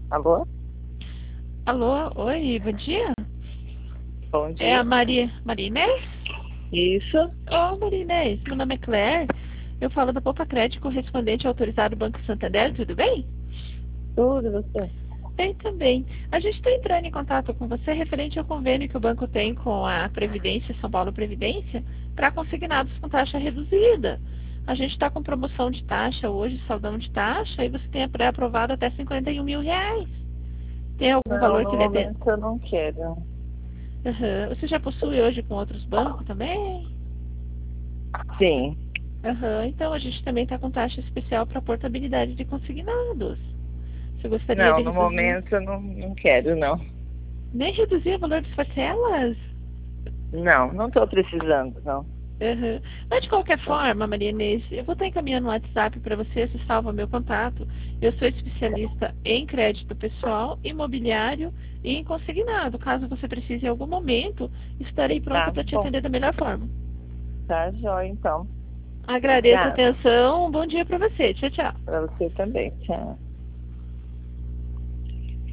Alô? Alô, oi, bom dia. Bom É a dia. Maria Inês? Isso? Ô, Maria Inês, meu nome é Claire. Eu falo da Poupa Crédito, correspondente autorizado do Banco Santander, tudo bem? Tudo, você? Bem também. A gente está entrando em contato com você referente ao convênio que o banco tem com a Previdência, São Paulo Previdência, para consignados com taxa reduzida. A gente está com promoção de taxa hoje, saldão de taxa, e você tem a pré-aprovada até R$ 51 mil. Tem algum Não, valor no que ele é dentro? momento eu não quero. Você já possui hoje com outros bancos também? Sim. Então a gente também está com taxa especial para portabilidade de consignados. Você gostaria Não, de no reduzir? momento eu não quero, não. Nem reduzir o valor das parcelas? Não estou precisando, não. Mas de qualquer forma, Maria Inês, eu vou estar encaminhando um WhatsApp para você salva meu contato. Eu sou especialista em crédito pessoal, imobiliário e em consignado. Caso você precise em algum momento, estarei pronta Tá para te bom. atender da melhor forma. Tá jóia, então. Agradeço a Obrigada. atenção. Um bom dia para você. Tchau, tchau. Para você também. Tchau.